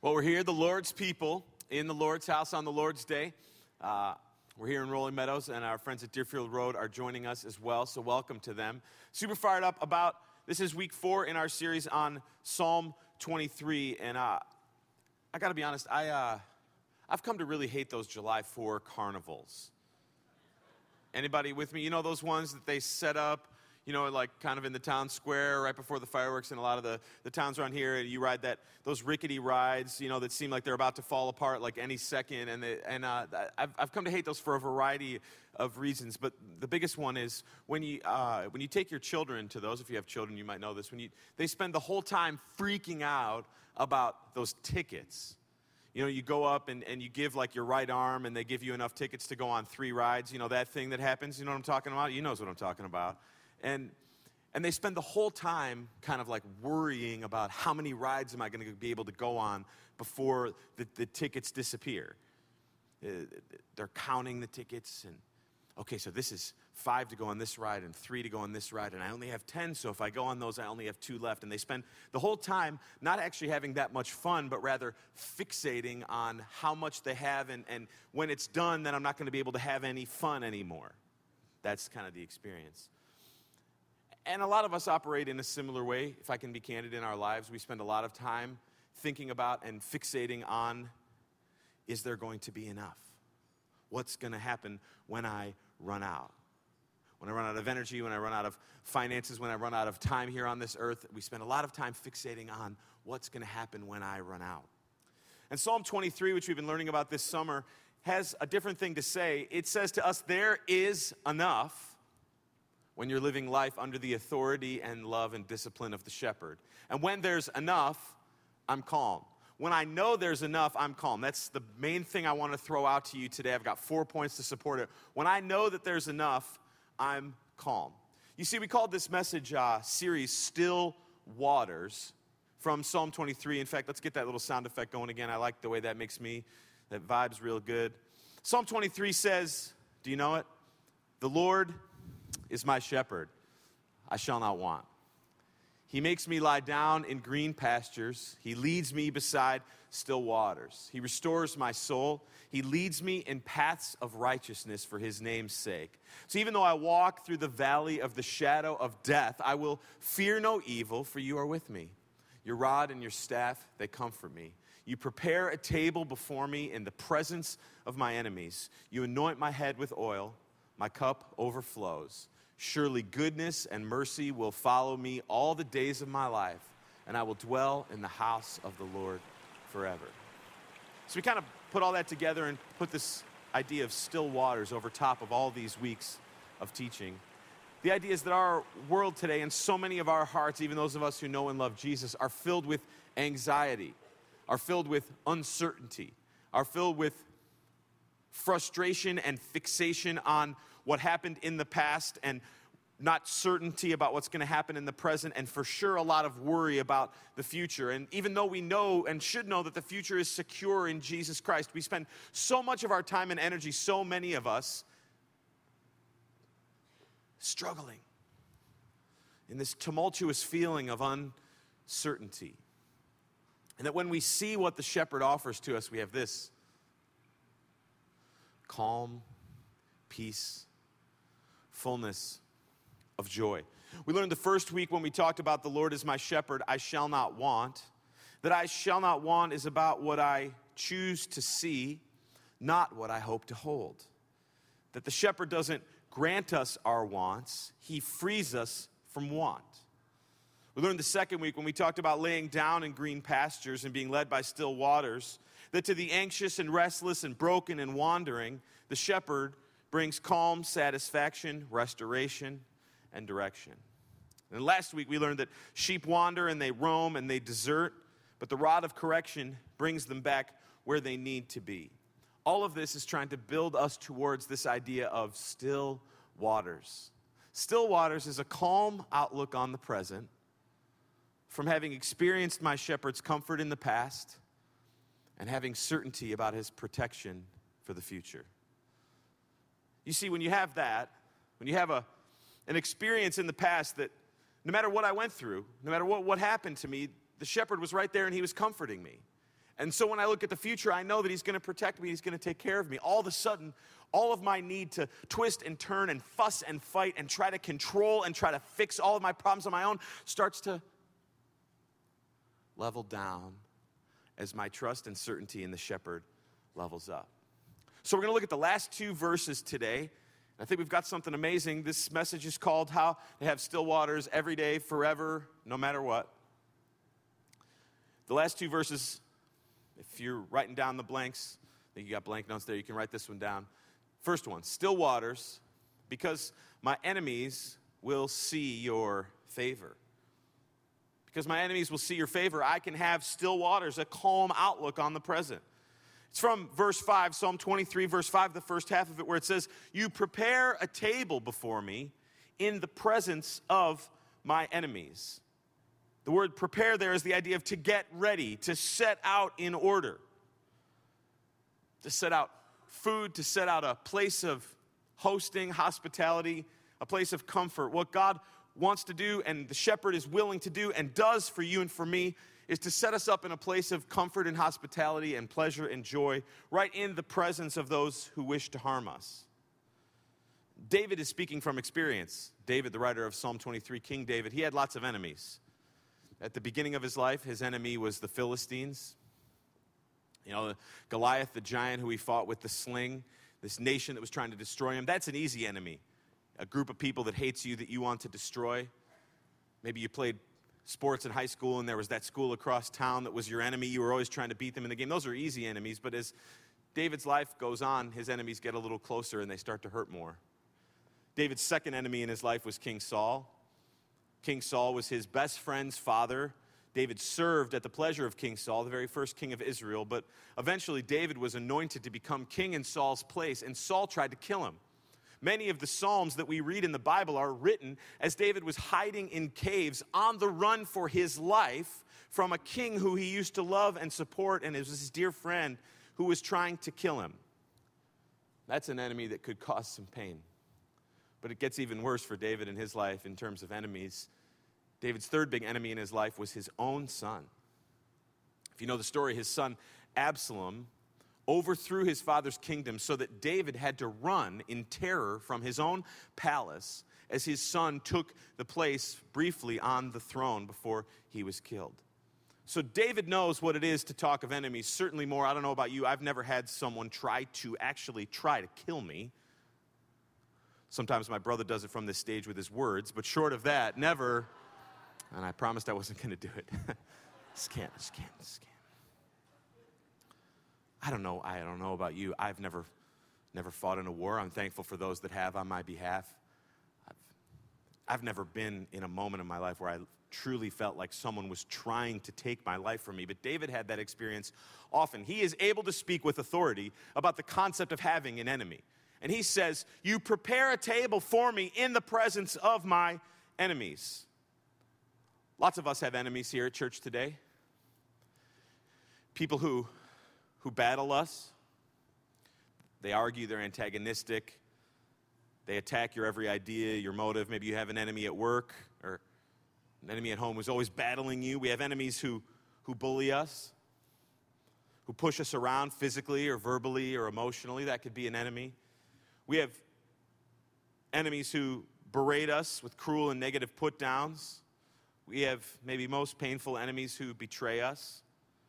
Well, we're here, the Lord's people, in the Lord's house on the Lord's Day. We're here in Rolling Meadows, and our friends at Deerfield Road are joining us as well, so welcome to them. Super fired up about, this is week 4 in our series on Psalm 23, and I got to be honest, I've come to really hate those July 4 carnivals. Anybody with me? You know those ones that they set up, you know, like kind of in the town square right before the fireworks, and a lot of the towns around here, you ride those rickety rides, you know, that seem like they're about to fall apart like any second, and I've come to hate those for a variety of reasons, but the biggest one is when you take your children to those, if you have children, you might know this, they spend the whole time freaking out about those tickets. You know, you go up and you give like your right arm, and they give you enough tickets to go on 3 rides, you know, that thing that happens, you know what I'm talking about? You knows what I'm talking about. And they spend the whole time kind of like worrying about how many rides am I going to be able to go on before the tickets disappear. They're counting the tickets, and okay, so this is 5 to go on this ride and 3 to go on this ride, and I only have 10, so if I go on those, I only have 2 left. And they spend the whole time not actually having that much fun, but rather fixating on how much they have, and when it's done, then I'm not going to be able to have any fun anymore. That's kind of the experience. And a lot of us operate in a similar way, if I can be candid, in our lives. We spend a lot of time thinking about and fixating on, is there going to be enough? What's going to happen when I run out? When I run out of energy, when I run out of finances, when I run out of time here on this earth, we spend a lot of time fixating on what's going to happen when I run out. And Psalm 23, which we've been learning about this summer, has a different thing to say. It says to us, there is enough when you're living life under the authority and love and discipline of the shepherd. And when there's enough, I'm calm. When I know there's enough, I'm calm. That's the main thing I want to throw out to you today. I've got 4 points to support it. When I know that there's enough, I'm calm. You see, we called this message series Still Waters from Psalm 23. In fact, let's get that little sound effect going again. I like the way that makes me. That vibe's real good. Psalm 23 says, do you know it? The Lord is my shepherd, I shall not want. He makes me lie down in green pastures. He leads me beside still waters. He restores my soul. He leads me in paths of righteousness for his name's sake. So even though I walk through the valley of the shadow of death, I will fear no evil, for you are with me. Your rod and your staff, they comfort me. You prepare a table before me in the presence of my enemies. You anoint my head with oil. My cup overflows. Surely goodness and mercy will follow me all the days of my life, and I will dwell in the house of the Lord forever. So we kind of put all that together and put this idea of still waters over top of all these weeks of teaching. The idea is that our world today, and so many of our hearts, even those of us who know and love Jesus, are filled with anxiety, are filled with uncertainty, are filled with frustration and fixation on what happened in the past, and not certainty about what's going to happen in the present, and for sure a lot of worry about the future. And even though we know and should know that the future is secure in Jesus Christ, we spend so much of our time and energy, so many of us, struggling in this tumultuous feeling of uncertainty. And that when we see what the shepherd offers to us, we have this calm, peace, fullness of joy. We learned the first week when we talked about the Lord is my shepherd, I shall not want. That I shall not want is about what I choose to see, not what I hope to hold. That the shepherd doesn't grant us our wants, he frees us from want. We learned the second week when we talked about laying down in green pastures and being led by still waters, that to the anxious and restless and broken and wandering, the shepherd brings calm, satisfaction, restoration, and direction. And last week we learned that sheep wander and they roam and they desert, but the rod of correction brings them back where they need to be. All of this is trying to build us towards this idea of still waters. Still waters is a calm outlook on the present, from having experienced my shepherd's comfort in the past and having certainty about his protection for the future. You see, when you have that, when you have an experience in the past that no matter what I went through, no matter what happened to me, the shepherd was right there and he was comforting me. And so when I look at the future, I know that he's going to protect me. He's going to take care of me. All of a sudden, all of my need to twist and turn and fuss and fight and try to control and try to fix all of my problems on my own starts to level down as my trust and certainty in the shepherd levels up. So we're going to look at the last two verses today. I think we've got something amazing. This message is called How to Have Still Waters Every Day, Forever, No Matter What. The last two verses, if you're writing down the blanks, I think you got blank notes there, you can write this one down. First one, still waters, because my enemies will see your favor. Because my enemies will see your favor, I can have still waters, a calm outlook on the present. It's from verse 5, Psalm 23, verse 5, the first half of it, where it says, you prepare a table before me in the presence of my enemies. The word prepare there is the idea of to get ready, to set out in order. To set out food, to set out a place of hosting, hospitality, a place of comfort. What God wants to do and the shepherd is willing to do and does for you and for me is to set us up in a place of comfort and hospitality and pleasure and joy right in the presence of those who wish to harm us. David is speaking from experience. David, the writer of Psalm 23, King David, he had lots of enemies. At the beginning of his life, his enemy was the Philistines. You know, Goliath, the giant who he fought with the sling, this nation that was trying to destroy him, that's an easy enemy. A group of people that hates you, that you want to destroy. Maybe you played sports in high school and there was that school across town that was your enemy. You were always trying to beat them in the game. Those are easy enemies, but as David's life goes on, his enemies get a little closer and they start to hurt more. David's second enemy in his life was King Saul. King Saul was his best friend's father. David served at the pleasure of King Saul, the very first king of Israel, but eventually David was anointed to become king in Saul's place, and Saul tried to kill him. Many of the Psalms that we read in the Bible are written as David was hiding in caves on the run for his life from a king who he used to love and support, and was his dear friend who was trying to kill him. That's an enemy that could cause some pain. But it gets even worse for David in his life in terms of enemies. David's third big enemy in his life was his own son. If you know the story, his son Absalom overthrew his father's kingdom so that David had to run in terror from his own palace as his son took the place briefly on the throne before he was killed. So David knows what it is to talk of enemies, certainly more. I don't know about you. I've never had someone try to kill me. Sometimes my brother does it from this stage with his words, but short of that, never. And I promised I wasn't going to do it. Scam. I don't know about you. I've never fought in a war. I'm thankful for those that have on my behalf. I've never been in a moment in my life where I truly felt like someone was trying to take my life from me. But David had that experience often. He is able to speak with authority about the concept of having an enemy. And he says, you prepare a table for me in the presence of my enemies. Lots of us have enemies here at church today. People who battle us. They argue, they're antagonistic. They attack your every idea, your motive. Maybe you have an enemy at work or an enemy at home who's always battling you. We have enemies who bully us, who push us around physically or verbally or emotionally. That could be an enemy. We have enemies who berate us with cruel and negative put-downs. We have maybe most painful enemies who betray us.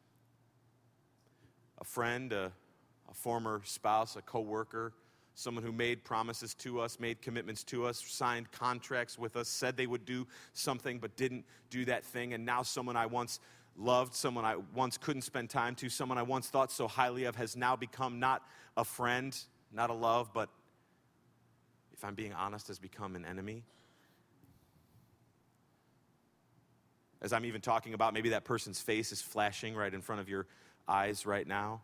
A friend, a former spouse, a coworker, someone who made promises to us, made commitments to us, signed contracts with us, said they would do something but didn't do that thing, and now someone I once loved, someone I once couldn't spend time to, someone I once thought so highly of has now become not a friend, not a love, but if I'm being honest, has become an enemy. As I'm even talking about, maybe that person's face is flashing right in front of your eyes right now.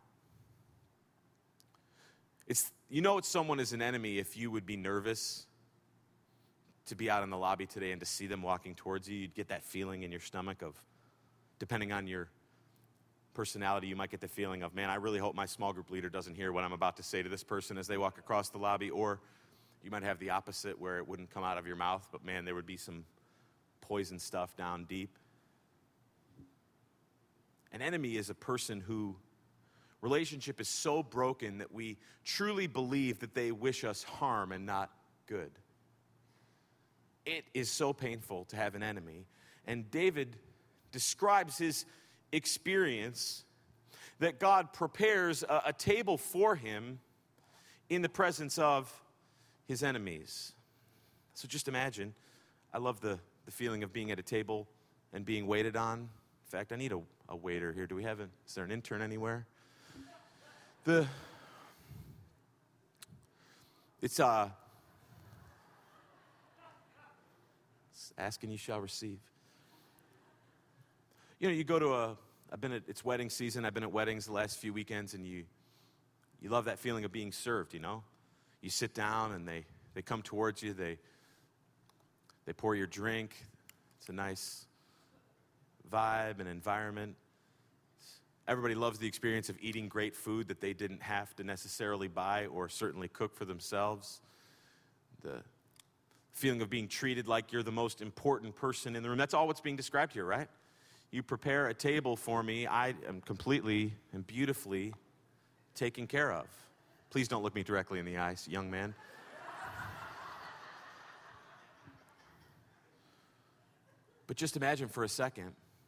Someone is an enemy if you would be nervous to be out in the lobby today and to see them walking towards you. You'd get that feeling in your stomach of, depending on your personality, you might get the feeling of, man, I really hope my small group leader doesn't hear what I'm about to say to this person as they walk across the lobby. Or you might have the opposite where it wouldn't come out of your mouth, but man, there would be some poison stuff down deep. An enemy is a person who relationship is so broken that we truly believe that they wish us harm and not good. It is so painful to have an enemy. And David describes his experience that God prepares a table for him in the presence of his enemies. So just imagine, I love the feeling of being at a table and being waited on. In fact, I need a waiter here. Is there an intern anywhere? It's ask and you shall receive. You know, you go to it's wedding season. I've been at weddings the last few weekends, and you love that feeling of being served, you know? You sit down and they come towards you, they pour your drink. It's a nice vibe and environment. Everybody loves the experience of eating great food that they didn't have to necessarily buy or certainly cook for themselves. The feeling of being treated like you're the most important person in the room. That's all what's being described here, right? You prepare a table for me. I am completely and beautifully taken care of. Please don't look me directly in the eyes, young man. But just imagine for a second,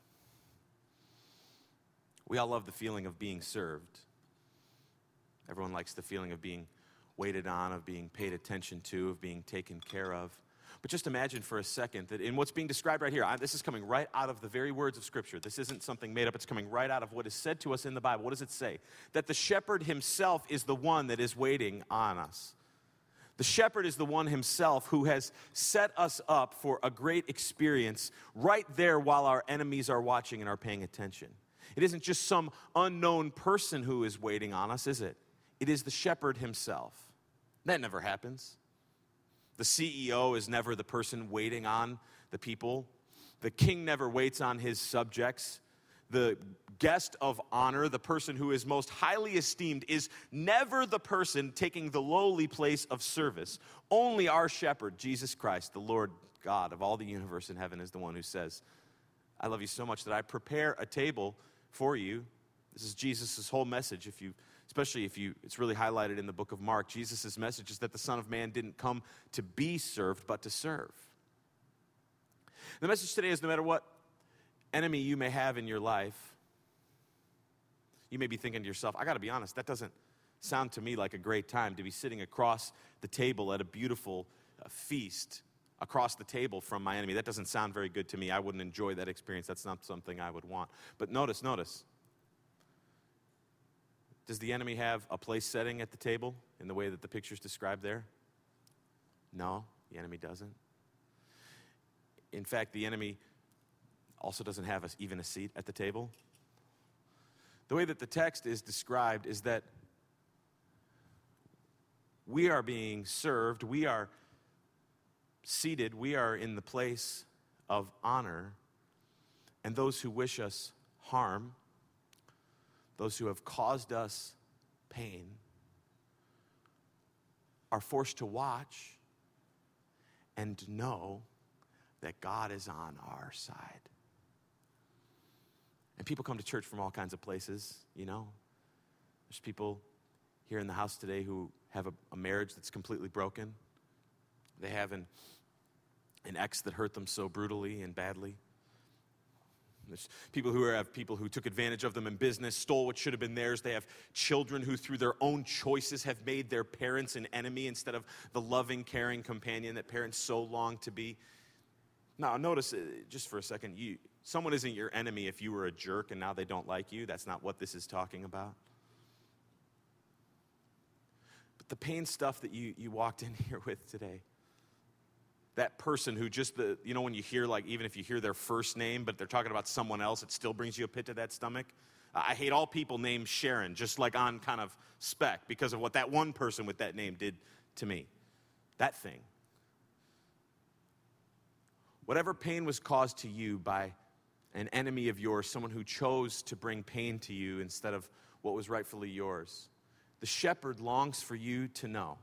we all love the feeling of being served. Everyone likes the feeling of being waited on, of being paid attention to, of being taken care of. But just imagine for a second that in what's being described right here, this is coming right out of the very words of Scripture. This isn't something made up. It's coming right out of what is said to us in the Bible. What does it say? That the shepherd himself is the one that is waiting on us. The shepherd is the one himself who has set us up for a great experience right there while our enemies are watching and are paying attention. It isn't just some unknown person who is waiting on us, is it? It is the shepherd himself. That never happens. The CEO is never the person waiting on the people. The king never waits on his subjects. The guest of honor, the person who is most highly esteemed, is never the person taking the lowly place of service. Only our shepherd, Jesus Christ, the Lord God of all the universe in heaven, is the one who says, I love you so much that I prepare a table for you. This is Jesus' whole message. It's really highlighted in the book of Mark. Jesus' message is that the Son of Man didn't come to be served, but to serve. The message today is no matter what enemy you may have in your life, you may be thinking to yourself, I got to be honest, that doesn't sound to me like a great time to be sitting across the table at a beautiful feast across the table from my enemy. That doesn't sound very good to me. I wouldn't enjoy that experience. That's not something I would want. But notice. Does the enemy have a place setting at the table in the way that the picture's described there? No, the enemy doesn't. In fact, the enemy also doesn't have even a seat at the table. The way that the text is described is that we are being served, we are seated, we are in the place of honor, and those who wish us harm, those who have caused us pain, are forced to watch and know that God is on our side. And people come to church from all kinds of places, you know. There's people here in the house today who have a marriage that's completely broken. They have an ex that hurt them so brutally and badly. There's people who took advantage of them in business, stole what should have been theirs. They have children who, through their own choices, have made their parents an enemy instead of the loving, caring companion that parents so long to be. Now, notice, just for a second, someone isn't your enemy if you were a jerk and now they don't like you. That's not what this is talking about. But the pain stuff that you walked in here with today, that person who just, when you hear, like, even if you hear their first name, but they're talking about someone else, it still brings you a pit to that stomach. I hate all people named Sharon, just like on kind of spec, because of what that one person with that name did to me. That thing. Whatever pain was caused to you by an enemy of yours, someone who chose to bring pain to you instead of what was rightfully yours, the shepherd longs for you to know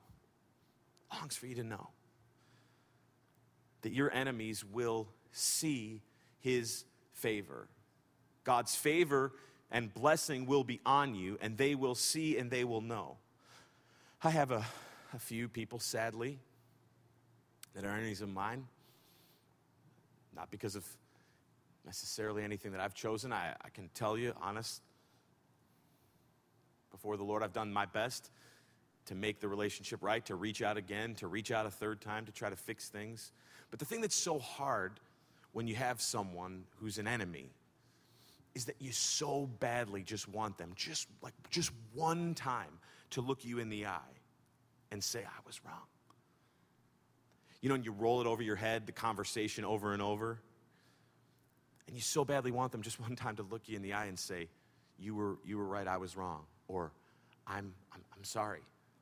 that your enemies will see his favor. God's favor and blessing will be on you, and they will see and they will know. I have a few people, sadly, that are enemies of mine. Not because of necessarily anything that I've chosen. I can tell you, honest, before the Lord, I've done my best to make the relationship right, to reach out again, to reach out a third time, to try to fix things. But the thing that's so hard when you have someone who's an enemy is that you so badly just want them, just one time, to look you in the eye and say, I was wrong. You know, and you roll it over your head, the conversation over and over. And you so badly want them just one time to look you in the eye and say, you were right, I was wrong. Or, I'm sorry.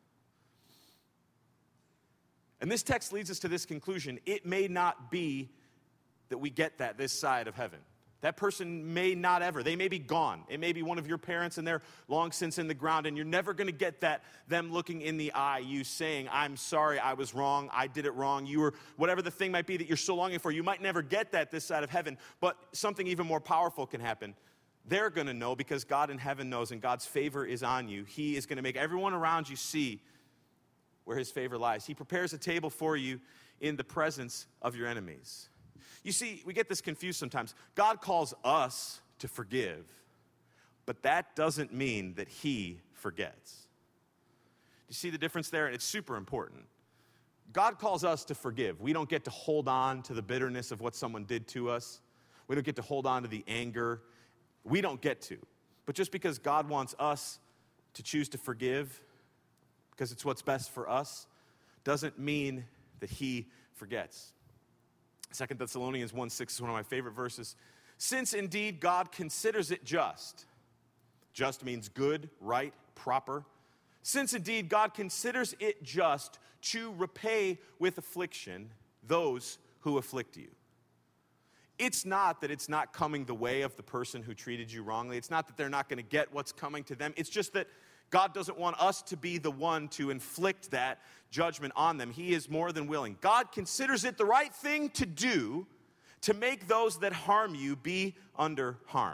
And this text leads us to this conclusion. It may not be that we get that this side of heaven. That person may not ever. They may be gone. It may be one of your parents and they're long since in the ground, and you're never going to get that, them looking in the eye, you saying, I'm sorry, I was wrong, I did it wrong, you were, whatever the thing might be that you're so longing for. You might never get that this side of heaven, but something even more powerful can happen. They're going to know because God in heaven knows, and God's favor is on you. He is going to make everyone around you see where his favor lies. He prepares a table for you in the presence of your enemies. You see, we get this confused sometimes. God calls us to forgive, but that doesn't mean that he forgets. Do you see the difference there? And it's super important. God calls us to forgive. We don't get to hold on to the bitterness of what someone did to us. We don't get to hold on to the anger. We don't get to. But just because God wants us to choose to forgive, because it's what's best for us, doesn't mean that he forgets. 2 Thessalonians 1:6 is one of my favorite verses. Since indeed God considers it just. Just means good, right, proper. Since indeed God considers it just to repay with affliction those who afflict you. It's not that it's not coming the way of the person who treated you wrongly. It's not that they're not going to get what's coming to them. It's just that God doesn't want us to be the one to inflict that judgment on them. He is more than willing. God considers it the right thing to do to make those that harm you be under harm.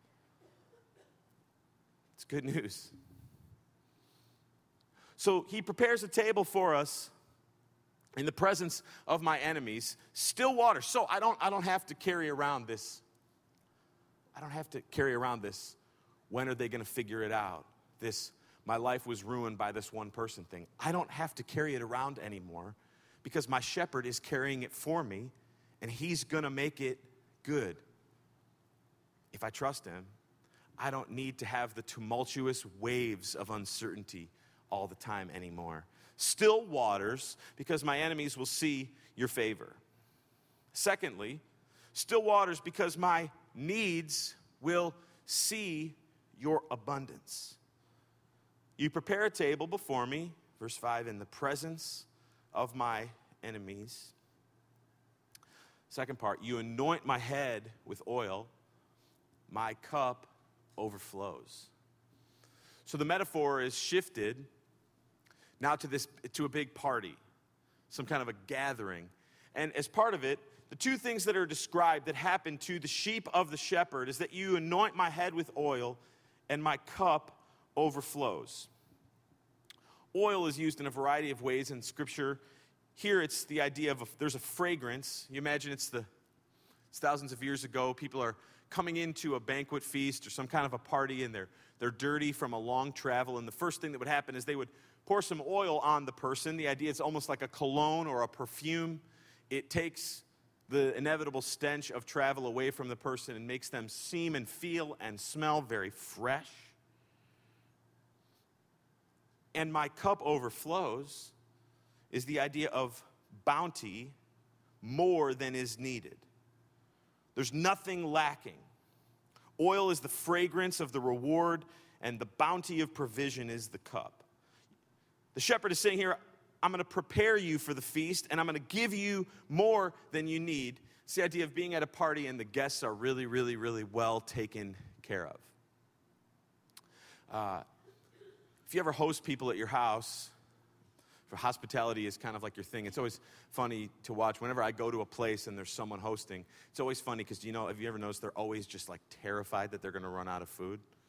It's good news. So he prepares a table for us in the presence of my enemies, still water. So I don't have to carry around this. I don't have to carry around this. When are they going to figure it out? This, my life was ruined by this one person thing. I don't have to carry it around anymore because my shepherd is carrying it for me, and he's going to make it good. If I trust him, I don't need to have the tumultuous waves of uncertainty all the time anymore. Still waters, because my enemies will see your favor. Secondly, still waters, because my needs will see your abundance. You prepare a table before me, verse 5, in the presence of my enemies. Second part, you anoint my head with oil, my cup overflows. So the metaphor is shifted now to a big party, some kind of a gathering. And as part of it, the two things that are described that happen to the sheep of the shepherd is that you anoint my head with oil and my cup overflows. Oil is used in a variety of ways in Scripture. Here it's the idea of there's a fragrance. You imagine it's thousands of years ago. People are coming into a banquet feast or some kind of a party, and they're dirty from a long travel. And the first thing that would happen is they would pour some oil on the person. The idea is almost like a cologne or a perfume. It takes the inevitable stench of travel away from the person and makes them seem and feel and smell very fresh. And my cup overflows is the idea of bounty more than is needed. There's nothing lacking. Oil is the fragrance of the reward, and the bounty of provision is the cup. The shepherd is saying here, I'm going to prepare you for the feast, and I'm going to give you more than you need. It's the idea of being at a party and the guests are really, really, really well taken care of. If you ever host people at your house, for hospitality is kind of like your thing. It's always funny to watch. Whenever I go to a place and there's someone hosting, it's always funny because, have you ever noticed they're always just like terrified that they're going to run out of food?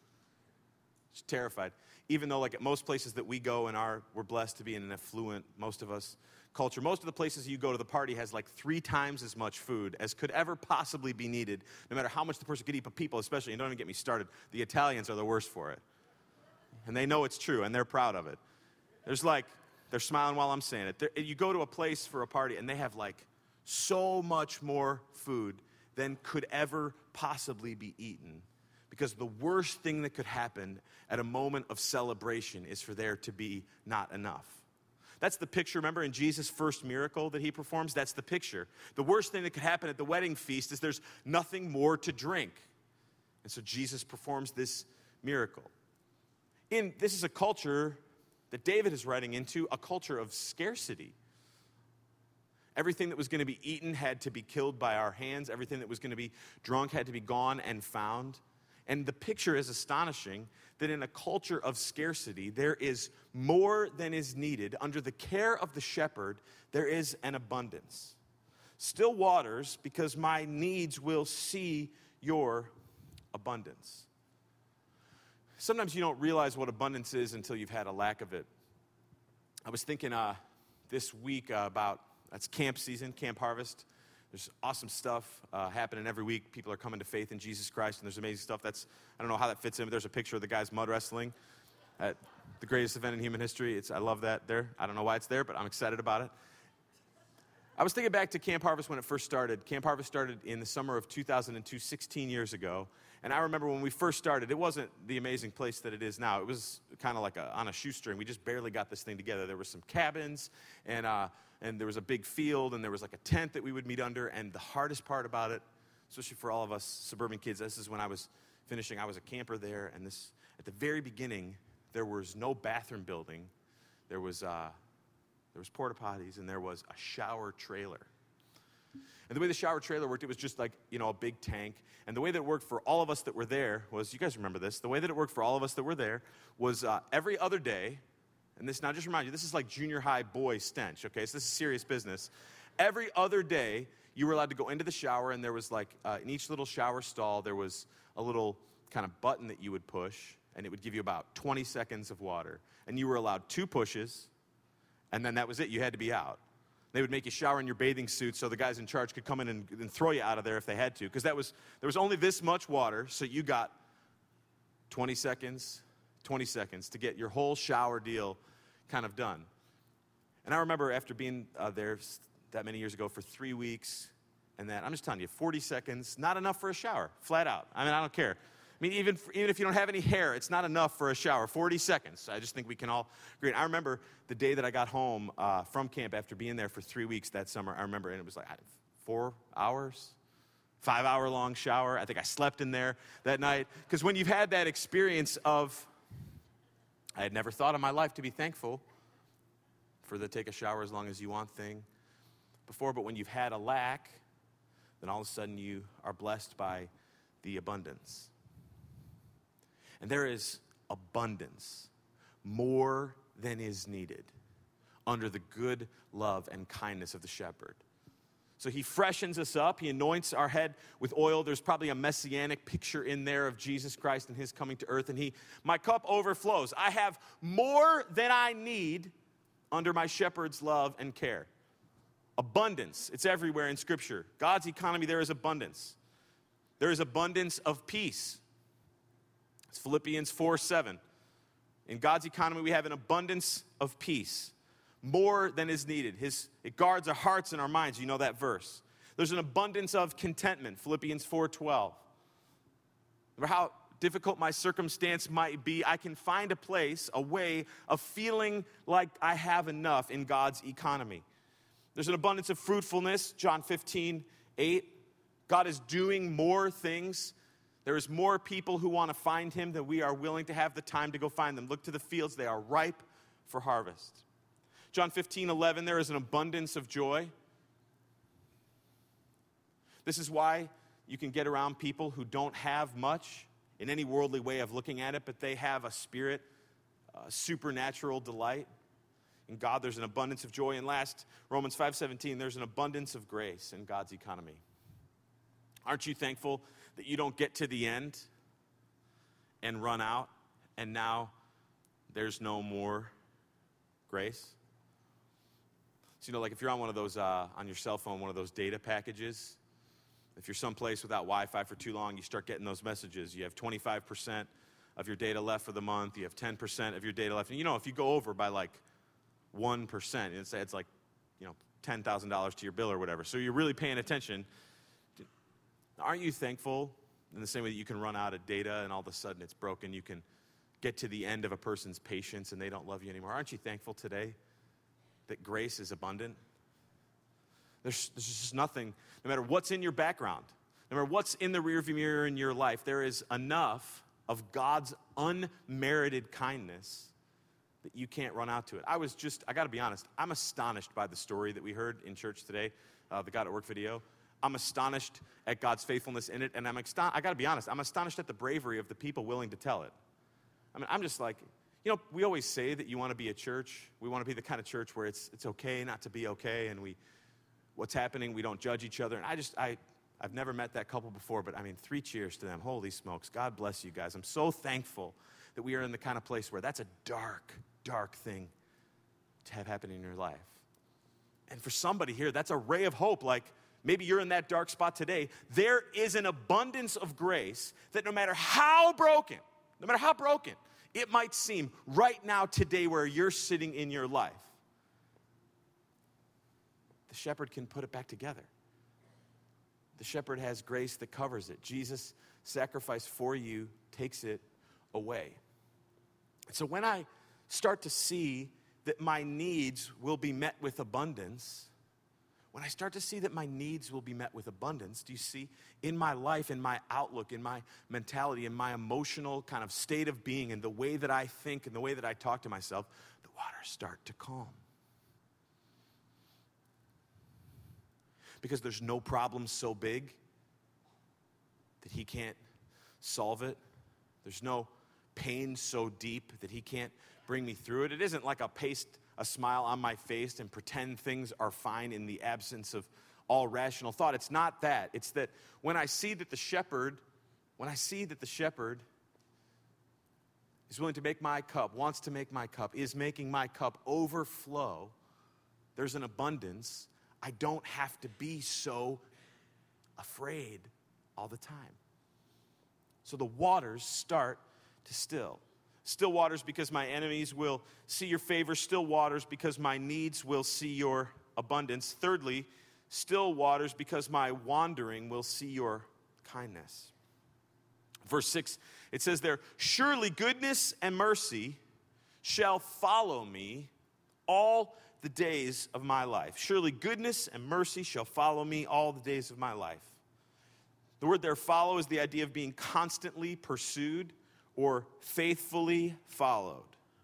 She's terrified. Even though, like, at most places that we go and we're blessed to be in an affluent, most of us, culture, most of the places you go to, the party has like 3 times as much food as could ever possibly be needed, no matter how much the person could eat. But people, especially, and don't even get me started, the Italians are the worst for it. And they know it's true, and they're proud of it. They're smiling while I'm saying it. You go to a place for a party, and they have like so much more food than could ever possibly be eaten. Because the worst thing that could happen at a moment of celebration is for there to be not enough. That's the picture, remember, in Jesus' first miracle that he performs? That's the picture. The worst thing that could happen at the wedding feast is there's nothing more to drink. And so Jesus performs this miracle. This is a culture that David is writing into, a culture of scarcity. Everything that was going to be eaten had to be killed by our hands. Everything that was going to be drunk had to be gone and found. And the picture is astonishing that in a culture of scarcity, there is more than is needed. Under the care of the shepherd, there is an abundance. Still waters, because my needs will see your abundance. Sometimes you don't realize what abundance is until you've had a lack of it. I was thinking this week about, that's camp season, Camp Harvest. There's awesome stuff happening every week. People are coming to faith in Jesus Christ, and there's amazing stuff. I don't know how that fits in, but there's a picture of the guys mud wrestling at the greatest event in human history. I love that there. I don't know why it's there, but I'm excited about it. I was thinking back to Camp Harvest when it first started. Camp Harvest started in the summer of 2002, 16 years ago. And I remember when we first started, it wasn't the amazing place that it is now. It was kind of like on a shoestring. We just barely got this thing together. There were some cabins, and there was a big field, and there was like a tent that we would meet under. And the hardest part about it, especially for all of us suburban kids, this is when I was finishing. I was a camper there, and at the very beginning, there was no bathroom building. There was porta potties, and there was a shower trailer. And the way the shower trailer worked, it was just like, a big tank. And the way that it worked for all of us that were there was, you guys remember this, the way that it worked for all of us that were there was every other day, and this, now just remind you, this is like junior high boy stench, okay? So this is serious business. Every other day, you were allowed to go into the shower, and there was like, in each little shower stall, there was a little kind of button that you would push, and it would give you about 20 seconds of water. And you were allowed 2 pushes, and then that was it. You had to be out. They would make you shower in your bathing suit so the guys in charge could come in and throw you out of there if they had to. Because there was only this much water, so you got 20 seconds to get your whole shower deal kind of done. And I remember after being there that many years ago for 3 weeks, and that, I'm just telling you, 40 seconds, not enough for a shower, flat out. I mean, I don't care. I mean, even if you don't have any hair, it's not enough for a shower. 40 seconds. I just think we can all agree. And I remember the day that I got home from camp after being there for 3 weeks that summer. I remember, and it was like 4 hours, 5-hour-long shower. I think I slept in there that night. Because when you've had that experience of, I had never thought in my life to be thankful for the take a shower as long as you want thing before. But when you've had a lack, then all of a sudden you are blessed by the abundance. And there is abundance, more than is needed, under the good love and kindness of the shepherd. So he freshens us up. He anoints our head with oil. There's probably a messianic picture in there of Jesus Christ and his coming to earth. And my cup overflows. I have more than I need under my shepherd's love and care. Abundance. It's everywhere in Scripture. God's economy, there is abundance. There is abundance of peace. It's Philippians 4:7. In God's economy, we have an abundance of peace, more than is needed. It guards our hearts and our minds. You know that verse. There's an abundance of contentment, Philippians 4:12. No matter how difficult my circumstance might be, I can find a place, a way of feeling like I have enough in God's economy. There's an abundance of fruitfulness, John 15:8. God is doing more things. There is more people who want to find him than we are willing to have the time to go find them. Look to the fields, they are ripe for harvest. John 15:11, there is an abundance of joy. This is why you can get around people who don't have much in any worldly way of looking at it, but they have a spirit, a supernatural delight. In God, there's an abundance of joy. And last, Romans 5:17, there's an abundance of grace in God's economy. Aren't you thankful that you don't get to the end and run out and now there's no more grace? So, like if you're on one of those, on your cell phone, one of those data packages, if you're someplace without Wi-Fi for too long, you start getting those messages. You have 25% of your data left for the month. You have 10% of your data left. And if you go over by like 1%, it's like, $10,000 to your bill or whatever. So you're really paying attention. Aren't you thankful in the same way that you can run out of data and all of a sudden it's broken? You can get to the end of a person's patience and they don't love you anymore. Aren't you thankful today that grace is abundant? There's just nothing, no matter what's in your background, no matter what's in the rearview mirror in your life, there is enough of God's unmerited kindness that you can't run out to it. I got to be honest, I'm astonished by the story that we heard in church today, the God at Work video. I'm astonished at God's faithfulness in it, and I got to be honest, I'm astonished at the bravery of the people willing to tell it. I mean, I'm just like, we always say that you want to be a church. We want to be the kind of church where it's okay not to be okay, and what's happening, we don't judge each other. And I've never met that couple before, but 3 cheers to them. Holy smokes, God bless you guys. I'm so thankful that we are in the kind of place where that's a dark, dark thing to have happen in your life. And for somebody here, that's a ray of hope. Like maybe you're in that dark spot today. There is an abundance of grace that no matter how broken it might seem right now today where you're sitting in your life, the shepherd can put it back together. The shepherd has grace that covers it. Jesus' sacrifice for you takes it away. And so when I start to see that my needs will be met with abundance, do you see, in my life, in my outlook, in my mentality, in my emotional kind of state of being, and the way that I think and the way that I talk to myself, the waters start to calm. Because there's no problem so big that he can't solve it. There's no pain so deep that he can't bring me through it. It isn't like a smile on my face and pretend things are fine in the absence of all rational thought. It's not that. It's that when I see that the shepherd is willing to make my cup, wants to make my cup, is making my cup overflow, there's an abundance. I don't have to be so afraid all the time. So the waters start to still. Still waters because my enemies will see your favor. Still waters because my needs will see your abundance. Thirdly, still waters because my wandering will see your kindness. Verse 6, it says there, surely goodness and mercy shall follow me all the days of my life. Surely goodness and mercy shall follow me all the days of my life. The word there, follow, is the idea of being constantly pursued or faithfully followed.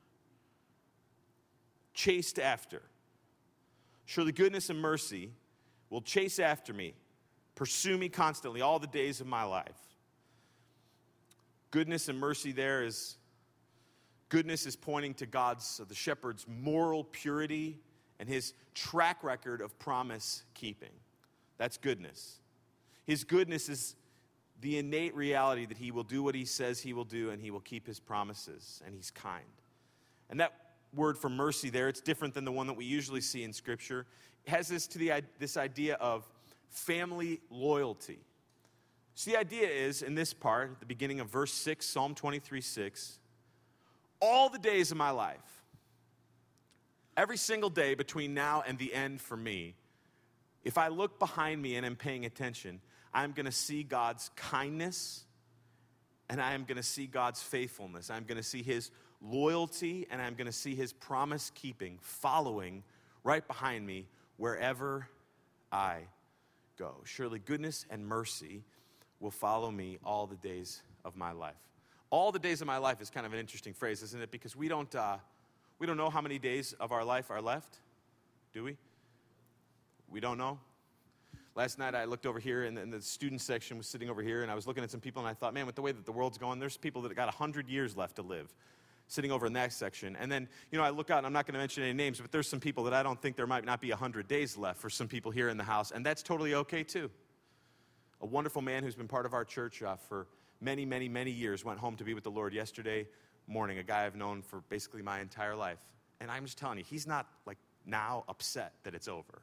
Chased after. Surely goodness and mercy will chase after me, pursue me constantly all the days of my life. Goodness and mercy goodness is pointing to the shepherd's moral purity and his track record of promise keeping. That's goodness. His goodness is the innate reality that he will do what he says he will do and he will keep his promises and he's kind. And that word for mercy there, it's different than the one that we usually see in Scripture. It has this idea of family loyalty. So the idea is, in this part, at the beginning of verse 6, Psalm 23:6, all the days of my life, every single day between now and the end for me, if I look behind me and am paying attention, I'm going to see God's kindness and I am going to see God's faithfulness. I'm going to see his loyalty and I'm going to see his promise keeping following right behind me wherever I go. Surely goodness and mercy will follow me all the days of my life. All the days of my life is kind of an interesting phrase, isn't it? Because we don't know how many days of our life are left, do we? We don't know. Last night I looked over here and the student section was sitting over here and I was looking at some people and I thought, man, with the way that the world's going, there's people that have got 100 years left to live sitting over in that section. And then, I look out and I'm not going to mention any names, but there's some people that I don't think there might not be 100 days left for some people here in the house. And that's totally okay too. A wonderful man who's been part of our church for many, many, many years went home to be with the Lord yesterday. morning, a guy I've known for basically my entire life. And I'm just telling you, he's not like now upset that it's over.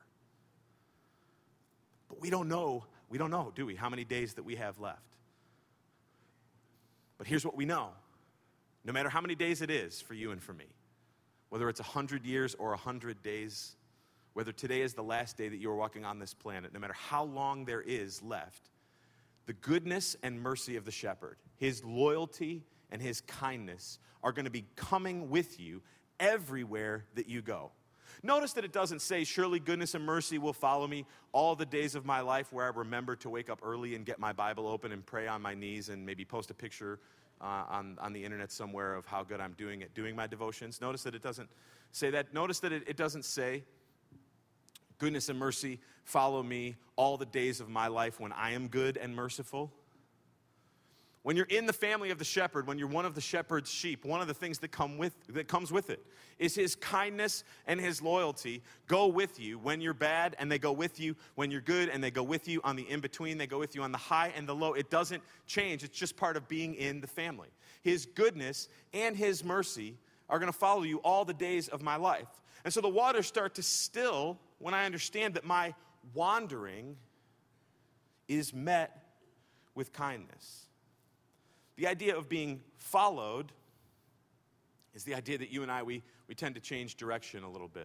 But we don't know, do we, how many days that we have left. But here's what we know. No matter how many days it is for you and for me, whether it's 100 years or 100 days, whether today is the last day that you are walking on this planet, no matter how long there is left, the goodness and mercy of the shepherd, his loyalty and his kindness are going to be coming with you everywhere that you go. Notice that it doesn't say, surely goodness and mercy will follow me all the days of my life, where I remember to wake up early and get my Bible open and pray on my knees and maybe post a picture on the internet somewhere of how good I'm doing at doing my devotions. Notice that it doesn't say that. Notice that it doesn't say, goodness and mercy follow me all the days of my life when I am good and merciful. When you're in the family of the shepherd, when you're one of the shepherd's sheep, one of the things that comes with it is his kindness and his loyalty go with you when you're bad, and they go with you when you're good, and they go with you on the in-between. They go with you on the high and the low. It doesn't change. It's just part of being in the family. His goodness and his mercy are going to follow you all the days of my life. And so the waters start to still when I understand that my wandering is met with kindness. The idea of being followed is the idea that you and I, we tend to change direction a little bit.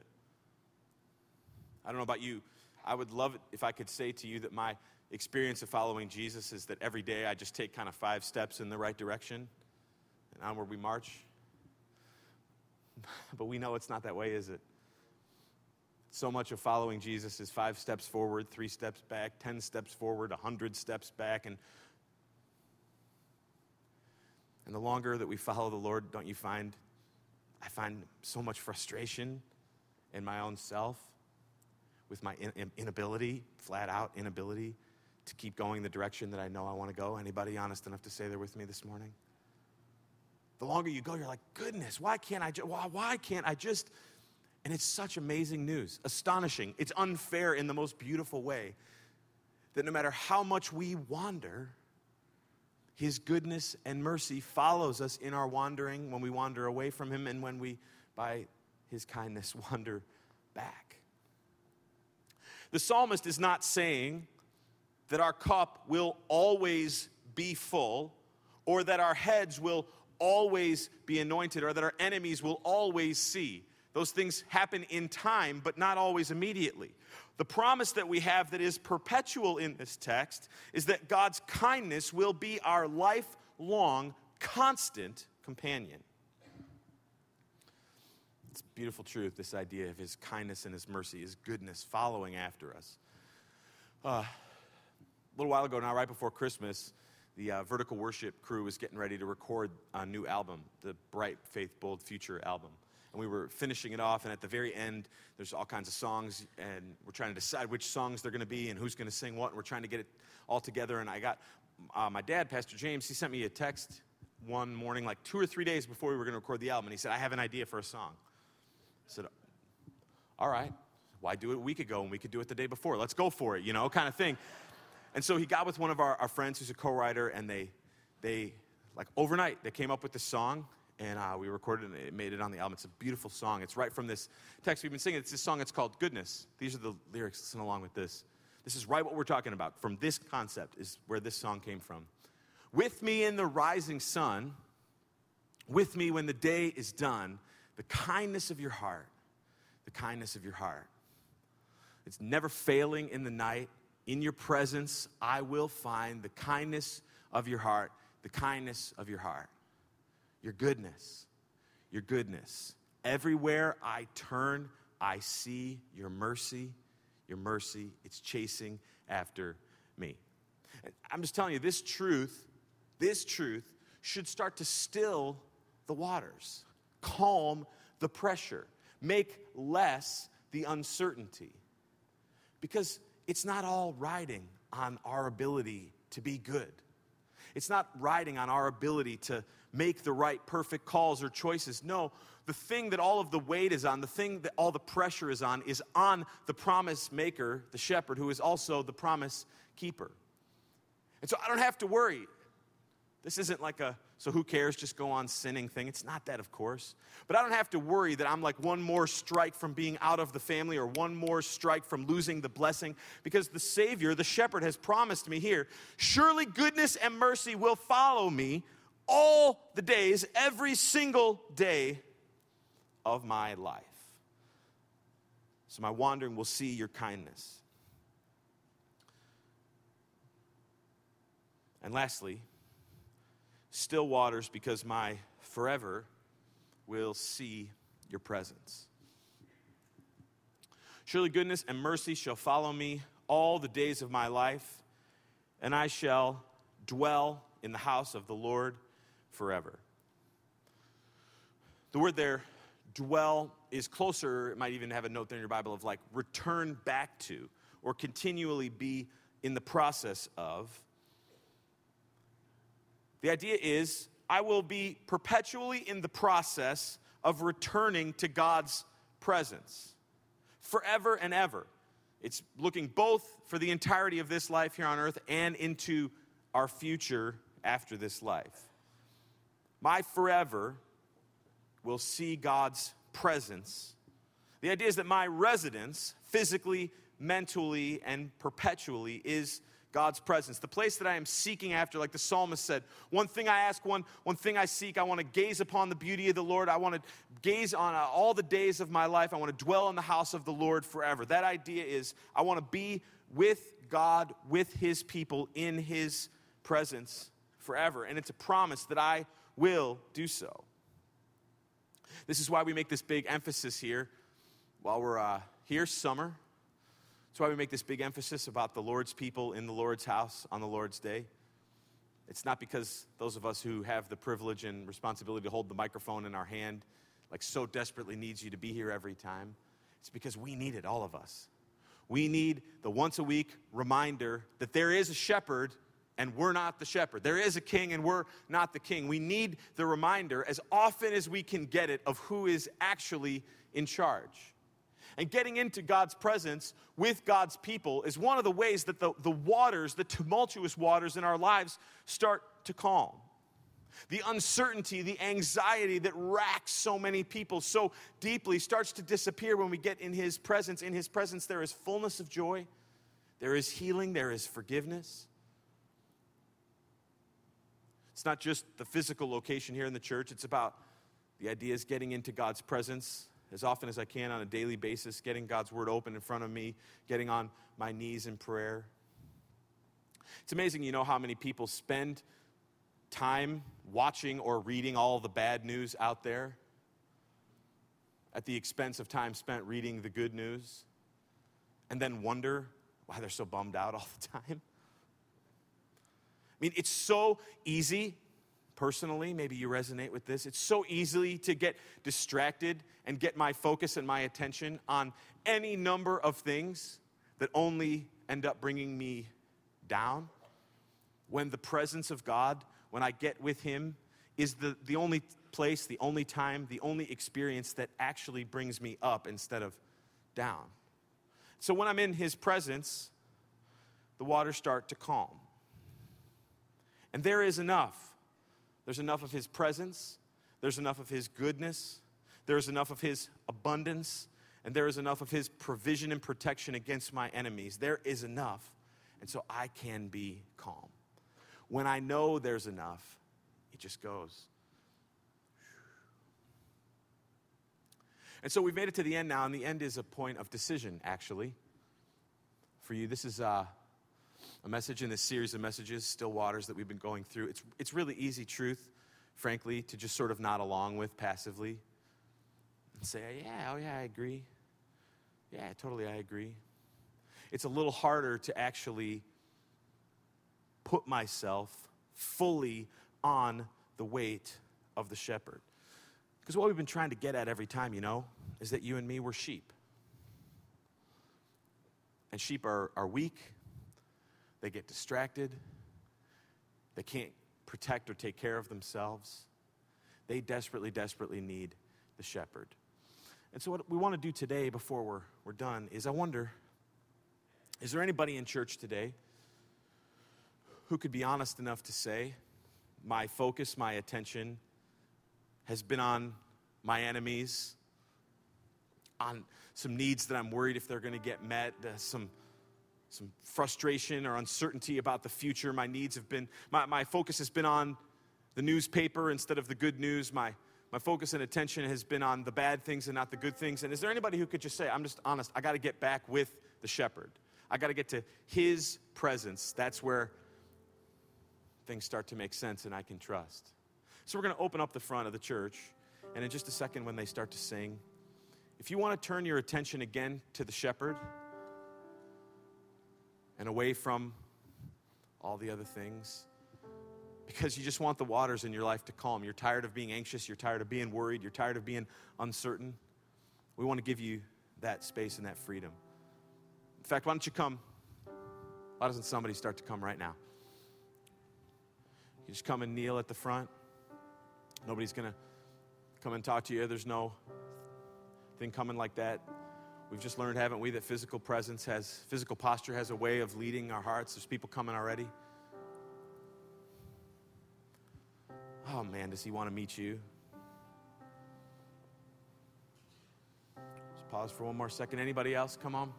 I don't know about you. I would love it if I could say to you that my experience of following Jesus is that every day I just take kind of 5 steps in the right direction, and onward we march. But we know it's not that way, is it? So much of following Jesus is 5 steps forward, 3 steps back, 10 steps forward, 100 steps back, and the longer that we follow the Lord, don't you find, I find so much frustration in my own self with my inability, flat out inability to keep going the direction that I know I want to go. Anybody honest enough to say they're with me this morning? The longer you go, you're like, goodness, why can't I just, and it's such amazing news, astonishing. It's unfair in the most beautiful way that no matter how much we wander, his goodness and mercy follows us in our wandering, when we wander away from him and when we, by his kindness, wander back. The psalmist is not saying that our cup will always be full, or that our heads will always be anointed, or that our enemies will always see. Those things happen in time, but not always immediately. The promise that we have that is perpetual in this text is that God's kindness will be our lifelong, constant companion. It's a beautiful truth, this idea of his kindness and his mercy, his goodness following after us. A little while ago now, right before Christmas, the Vertical Worship crew was getting ready to record a new album, the Bright, Faith, Bold Future album. And we were finishing it off, and at the very end, there's all kinds of songs, and we're trying to decide which songs they're going to be and who's going to sing what, and we're trying to get it all together. And I got my dad, Pastor James, he sent me a text one morning, like 2 or 3 days before we were going to record the album, and he said, I have an idea for a song. I said, all right, why do it a week ago when we could do it the day before? Let's go for it, kind of thing. And so he got with one of our friends who's a co-writer, and they like overnight, they came up with this song. And we recorded it, and it made it on the album. It's a beautiful song. It's right from this text we've been singing. It's this song, it's called Goodness. These are the lyrics. Listen along with this. This is right what we're talking about. From this concept is where this song came from. With me in the rising sun, with me when the day is done, the kindness of your heart, the kindness of your heart. It's never failing in the night. In your presence, I will find the kindness of your heart, the kindness of your heart. Your goodness, your goodness. Everywhere I turn, I see your mercy, it's chasing after me. I'm just telling you, this truth should start to still the waters, calm the pressure, make less the uncertainty. Because it's not all riding on our ability to be good. It's not riding on our ability to make the right perfect calls or choices. No, the thing that all of the weight is on, the thing that all the pressure is on the promise maker, the shepherd, who is also the promise keeper. And so I don't have to worry This isn't like so who cares, just go on sinning thing. It's not that, of course. But I don't have to worry that I'm like one more strike from being out of the family or one more strike from losing the blessing, because the Savior, the shepherd, has promised me here, surely goodness and mercy will follow me all the days, every single day of my life. So my wandering will see your kindness. And lastly, still waters, because my forever will see your presence. Surely goodness and mercy shall follow me all the days of my life, and I shall dwell in the house of the Lord forever. The word there, dwell, is closer, it might even have a note there in your Bible of like return back to, or continually be in the process of. The idea is, I will be perpetually in the process of returning to God's presence, forever and ever. It's looking both for the entirety of this life here on earth and into our future after this life. My forever will see God's presence. The idea is that my residence, physically, mentally, and perpetually, is God's presence. The place that I am seeking after, like the psalmist said, one thing I ask, one thing I seek, I want to gaze upon the beauty of the Lord. I want to gaze on all the days of my life. I want to dwell in the house of the Lord forever. That idea is, I want to be with God, with his people, in his presence forever. And it's a promise that I will do so. This is why we make this big emphasis here while we're here, summer. That's why we make this big emphasis about the Lord's people in the Lord's house on the Lord's day. It's not because those of us who have the privilege and responsibility to hold the microphone in our hand like so desperately needs you to be here every time. It's because we need it, all of us. We need the once a week reminder that there is a shepherd and we're not the shepherd. There is a king and we're not the king. We need the reminder as often as we can get it of who is actually in charge. And getting into God's presence with God's people is one of the ways that the waters, the tumultuous waters in our lives start to calm. The uncertainty, the anxiety that racks so many people so deeply starts to disappear when we get in his presence. In his presence there is fullness of joy, there is healing, there is forgiveness. It's not just the physical location here in the church. It's about the idea is getting into God's presence as often as I can on a daily basis, getting God's word open in front of me, getting on my knees in prayer. It's amazing, how many people spend time watching or reading all the bad news out there at the expense of time spent reading the good news, and then wonder why they're so bummed out all the time. I mean, it's so easy. Personally, maybe you resonate with this. It's so easy to get distracted and get my focus and my attention on any number of things that only end up bringing me down, when the presence of God, when I get with him, is the only place, the only time, the only experience that actually brings me up instead of down. So when I'm in his presence, the waters start to calm. And there is enough. There's enough of his presence, there's enough of his goodness, there's enough of his abundance, and there is enough of his provision and protection against my enemies. There is enough, and so I can be calm. When I know there's enough, it just goes. And so we've made it to the end now, and the end is a point of decision, actually. For you, this is a message in this series of messages, Still Waters, that we've been going through. It's really easy truth, frankly, to just sort of nod along with passively and say, I agree. Yeah, totally, I agree. It's a little harder to actually put myself fully on the weight of the shepherd. Because what we've been trying to get at every time, is that you and me, we're sheep. And sheep are weak. They get distracted. They can't protect or take care of themselves. They desperately, desperately need the shepherd. And so what we want to do today before we're done is I wonder, is there anybody in church today who could be honest enough to say, my focus, my attention has been on my enemies, on some needs that I'm worried if they're going to get met, some frustration or uncertainty about the future. My needs have been, my focus has been on the newspaper instead of the good news. My focus and attention has been on the bad things and not the good things. And is there anybody who could just say, I'm just honest, I got to get back with the shepherd. I got to get to his presence. That's where things start to make sense and I can trust. So we're going to open up the front of the church. And in just a second when they start to sing, if you want to turn your attention again to the shepherd and away from all the other things, because you just want the waters in your life to calm. You're tired of being anxious. You're tired of being worried. You're tired of being uncertain. We want to give you that space and that freedom. In fact, why don't you come? Why doesn't somebody start to come right now? You just come and kneel at the front. Nobody's going to come and talk to you. There's no thing coming like that. We've just learned, haven't we, that physical posture has a way of leading our hearts. There's people coming already. Oh, man, does he want to meet you? Just pause for one more second. Anybody else? Come on.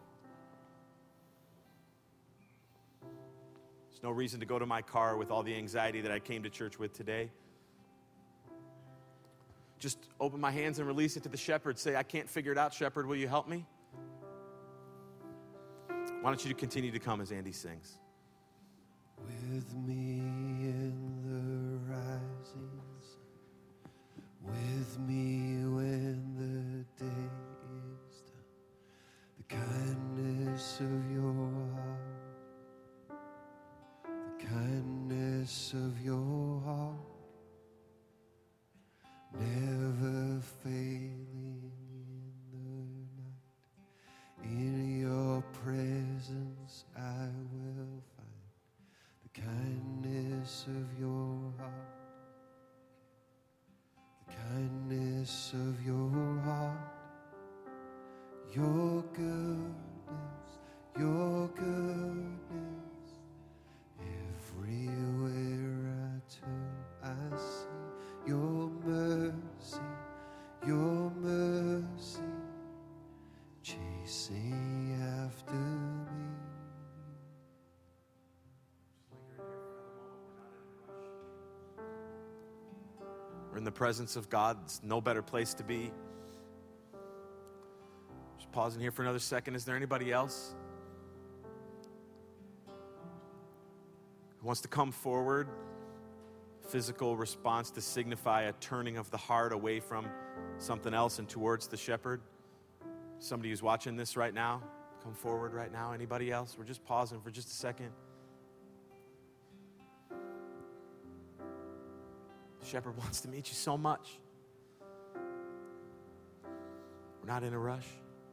There's no reason to go to my car with all the anxiety that I came to church with today. Just open my hands and release it to the shepherd. Say, I can't figure it out, shepherd. Will you help me? Why don't you continue to come as Andy sings? With me in the risings, with me when the day is done, the kindness of your heart, the kindness of your heart, never failing in the night. In your presence I will find the kindness of your heart, the kindness of your heart, your goodness, your goodness. Everywhere I turn, I see your mercy, chasing after me. We're in the presence of God. It's no better place to be. Just pausing here for another second. Is there anybody else who wants to come forward? Physical response to signify a turning of the heart away from something else and towards the shepherd. Somebody who's watching this right now, come forward right now. Anybody else? We're just pausing for just a second. The shepherd wants to meet you so much. We're not in a rush.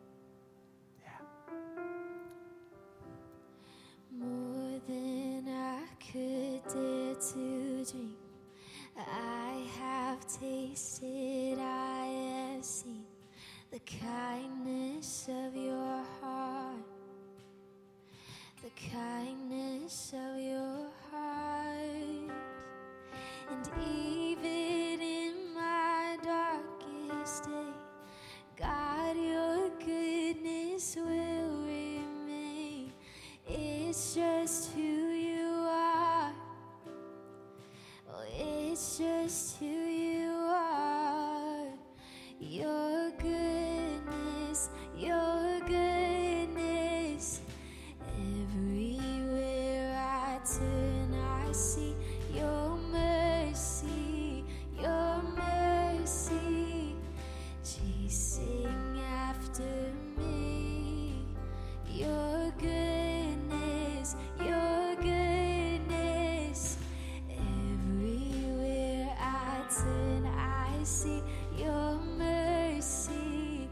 Yeah. More than I could dare to dream, I have tasted, I have seen the kindness of your heart, the kindness of your heart. And even in my darkest day, God, your goodness will remain. It's just who you are. Oh, it's just who you are. Your goodness, your goodness. Everywhere I turn, I see your mercy, chasing after me. Your goodness, your goodness. Everywhere I turn, I see your mercy,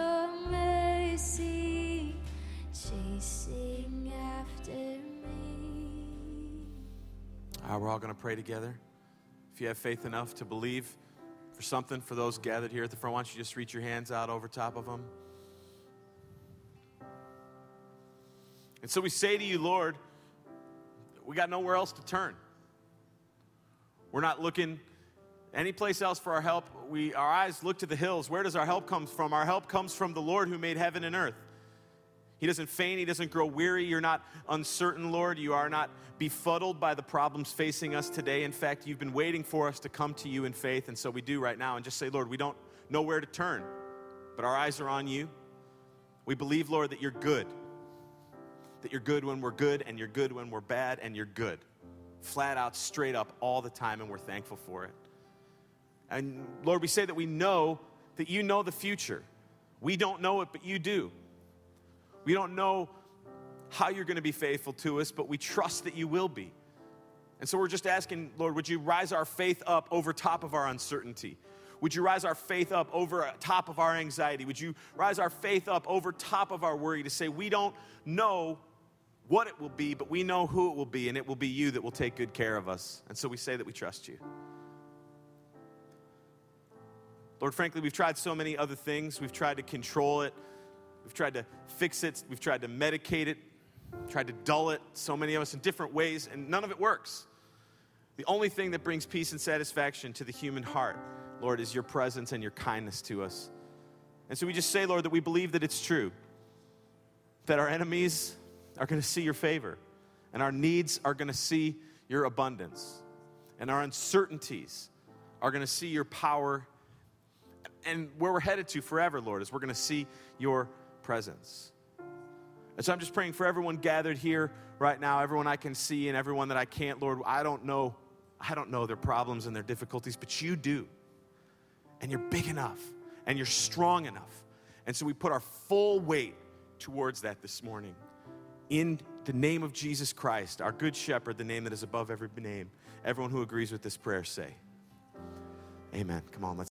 chasing after me. All right, we're all going to pray together. If you have faith enough to believe for something for those gathered here at the front, why don't you just reach your hands out over top of them? And so we say to you, Lord, we got nowhere else to turn. We're not looking any place else for our help. Our eyes look to the hills. Where does our help come from? Our help comes from the Lord who made heaven and earth. He doesn't faint. He doesn't grow weary. You're not uncertain, Lord. You are not befuddled by the problems facing us today. In fact, you've been waiting for us to come to you in faith, and so we do right now and just say, Lord, we don't know where to turn, but our eyes are on you. We believe, Lord, that you're good. That you're good when we're good, and you're good when we're bad, and you're good. Flat out, straight up, all the time, and we're thankful for it. And Lord, we say that we know that you know the future. We don't know it, but you do. We don't know how you're going to be faithful to us, but we trust that you will be. And so we're just asking, Lord, would you rise our faith up over top of our uncertainty? Would you rise our faith up over top of our anxiety? Would you rise our faith up over top of our worry to say we don't know what it will be, but we know who it will be, and it will be you that will take good care of us. And so we say that we trust you. Lord, frankly, we've tried so many other things. We've tried to control it. We've tried to fix it. We've tried to medicate it. Tried to dull it, so many of us in different ways, and none of it works. The only thing that brings peace and satisfaction to the human heart, Lord, is your presence and your kindness to us. And so we just say, Lord, that we believe that it's true, that our enemies are going to see your favor, and our needs are going to see your abundance, and our uncertainties are going to see your power. And where we're headed to forever, Lord, is we're going to see your presence. And so I'm just praying for everyone gathered here right now, everyone I can see and everyone that I can't, Lord. I don't know their problems and their difficulties, but you do. And you're big enough, and you're strong enough. And so we put our full weight towards that this morning. In the name of Jesus Christ, our good shepherd, the name that is above every name. Everyone who agrees with this prayer say, amen. Come on, let's